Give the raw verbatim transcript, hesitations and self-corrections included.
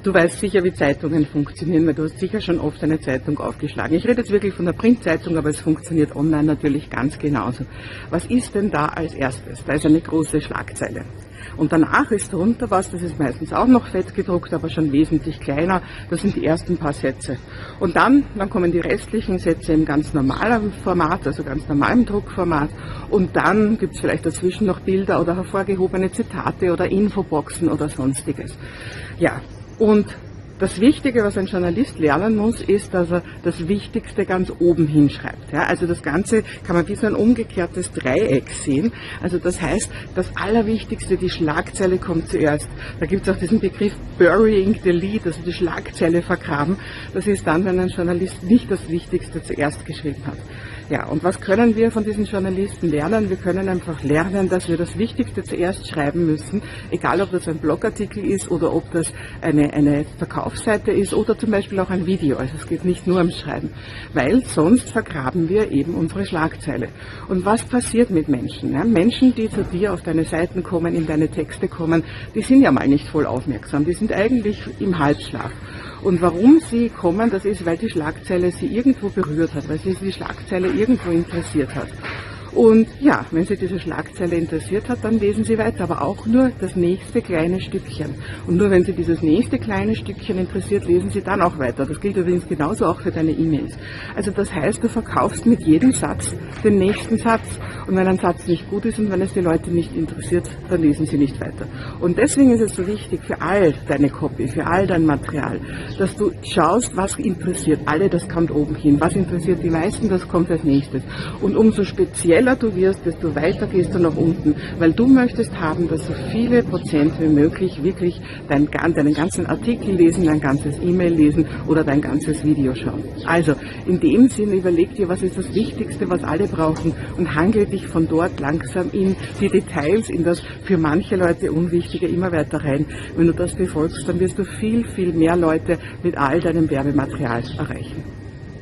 Du weißt sicher, wie Zeitungen funktionieren, weil du hast sicher schon oft eine Zeitung aufgeschlagen. Ich rede jetzt wirklich von der Printzeitung, aber es funktioniert online natürlich ganz genauso. Was ist denn da als erstes? Da ist eine große Schlagzeile. Und danach ist drunter was, das ist meistens auch noch fett gedruckt, aber schon wesentlich kleiner. Das sind die ersten paar Sätze. Und dann, dann kommen die restlichen Sätze im ganz normalen Format, also ganz normalem Druckformat. Und dann gibt es vielleicht dazwischen noch Bilder oder hervorgehobene Zitate oder Infoboxen oder sonstiges. Ja, und das Wichtige, was ein Journalist lernen muss, ist, dass er das Wichtigste ganz oben hinschreibt. Ja, also das Ganze kann man wie so ein umgekehrtes Dreieck sehen. Also das heißt, das Allerwichtigste, die Schlagzeile kommt zuerst. Da gibt es auch diesen Begriff Burying the Lead, also die Schlagzeile vergraben. Das ist dann, wenn ein Journalist nicht das Wichtigste zuerst geschrieben hat. Ja, und was können wir von diesen Journalisten lernen? Wir können einfach lernen, dass wir das Wichtigste zuerst schreiben müssen, egal ob das ein Blogartikel ist oder ob das eine, eine Verkaufsseite ist oder zum Beispiel auch ein Video. Also es geht nicht nur ums Schreiben, weil sonst vergraben wir eben unsere Schlagzeile. Und was passiert mit Menschen? Ja, Menschen, die zu dir auf deine Seiten kommen, in deine Texte kommen, die sind ja mal nicht voll aufmerksam, die sind eigentlich im Halbschlaf. Und warum sie kommen, das ist, weil die Schlagzeile sie irgendwo berührt hat, weil sie die Schlagzeile irgendwo interessiert hat. Und ja, wenn Sie diese Schlagzeile interessiert hat, dann lesen Sie weiter, aber auch nur das nächste kleine Stückchen. Und nur wenn Sie dieses nächste kleine Stückchen interessiert, lesen Sie dann auch weiter. Das gilt übrigens genauso auch für deine E-Mails. Also das heißt, du verkaufst mit jedem Satz den nächsten Satz. Und wenn ein Satz nicht gut ist und wenn es die Leute nicht interessiert, dann lesen sie nicht weiter. Und deswegen ist es so wichtig für all deine Copy, für all dein Material, dass du schaust, was interessiert alle, das kommt oben hin. Was interessiert die meisten, das kommt als nächstes. Und umso spezieller du wirst, desto weiter gehst du nach unten, weil du möchtest haben, dass so viele Prozent wie möglich wirklich dein, deinen ganzen Artikel lesen, dein ganzes E-Mail lesen oder dein ganzes Video schauen. Also in dem Sinne überleg dir, was ist das Wichtigste, was alle brauchen und handle dich von dort langsam in die Details, in das für manche Leute Unwichtige immer weiter rein. Wenn du das befolgst, dann wirst du viel, viel mehr Leute mit all deinem Werbematerial erreichen.